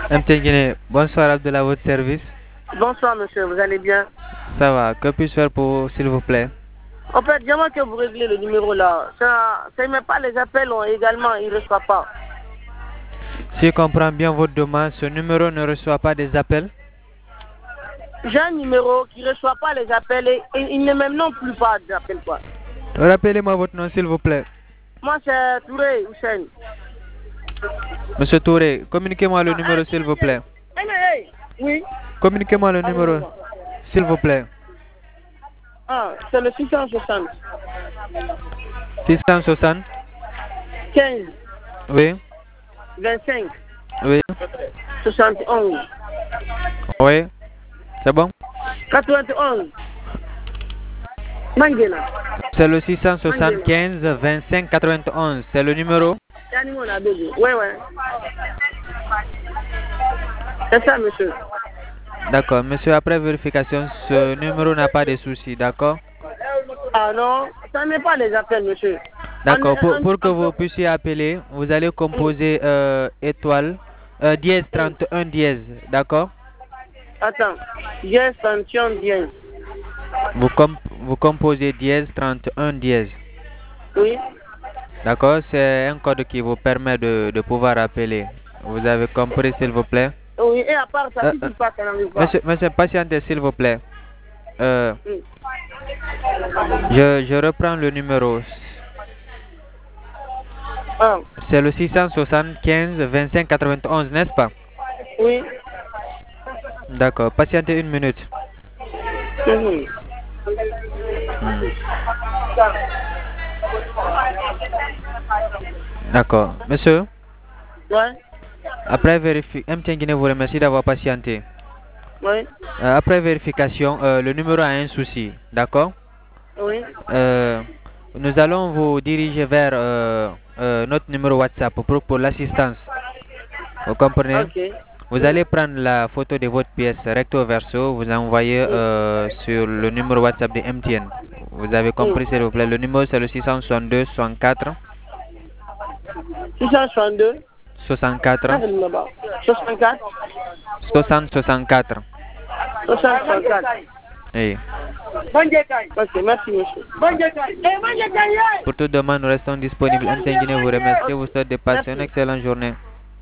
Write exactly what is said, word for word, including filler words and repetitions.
M T N Guinée, bonsoir Abdallah, votre service. Bonsoir monsieur, vous allez bien? Ça va, que puis-je faire pour vous, s'il vous plaît? En fait, j'aimerais que vous réglez le numéro là. Ça ne met pas les appels on, également, il ne reçoit pas. Si je comprends bien votre demande, ce numéro ne reçoit pas des appels? J'ai un numéro qui ne reçoit pas les appels et, et il ne même non plus pas d'appels quoi. Rappelez-moi votre nom, s'il vous plaît. Moi c'est Touré Hussein. Monsieur Touré, communiquez-moi le numéro, s'il vous plaît. Oui. Communiquez-moi le numéro, s'il vous plaît. Ah, c'est le six cent soixante. six cent soixante. quinze. Oui. vingt-cinq. Oui. soixante et onze. Oui. C'est bon? quatre-vingt-onze. Mangela. C'est le six cent soixante-quinze vingt-cinq quatre-vingt-onze. C'est le numéro? Oui, oui. C'est ça, monsieur. D'accord. Monsieur, après vérification, ce numéro n'a pas de soucis, d'accord? Ah non, ça n'est pas les appels, monsieur. D'accord. Pour, pour que vous puissiez appeler, vous allez composer euh, étoile, euh, dièse trente et un dièse, d'accord? Attends, dièse trente et un dièse. Vous, comp vous composez dièse trente et un dièse. Oui. D'accord, c'est un code qui vous permet de, de pouvoir appeler. Vous avez compris, s'il vous plaît? Oui, et à part ça, euh, si tu passes, ça n'arrive pas. Monsieur, monsieur, patientez, s'il vous plaît. Euh, Oui. je, je reprends le numéro. Ah. C'est le six cent soixante-quinze vingt-cinq quatre-vingt-onze, n'est-ce pas? Oui. D'accord, patientez une minute. Mm-hmm. Hmm. D'accord, monsieur. Ouais. Après vérification, M T N Guinée vous remercie d'avoir patienté. Oui. Euh, après vérification, euh, le numéro a un souci, d'accord? Oui. Euh, nous allons vous diriger vers euh, euh, notre numéro WhatsApp pour, pour l'assistance. Vous comprenez? Ok. Vous allez prendre la photo de votre pièce recto verso, vous envoyez euh, sur le numéro WhatsApp de M T N. Vous avez compris, s'il vous plaît? Le numéro c'est le six cent soixante-deux soixante-quatre. six cent soixante-deux. soixante-quatre. soixante-quatre. soixante soixante-quatre. soixante-quatre. Oui. Ok, merci monsieur. Pour toute demande, nous restons disponibles. M T N Guinée vous remercie. Vous souhaite de passer une excellente journée.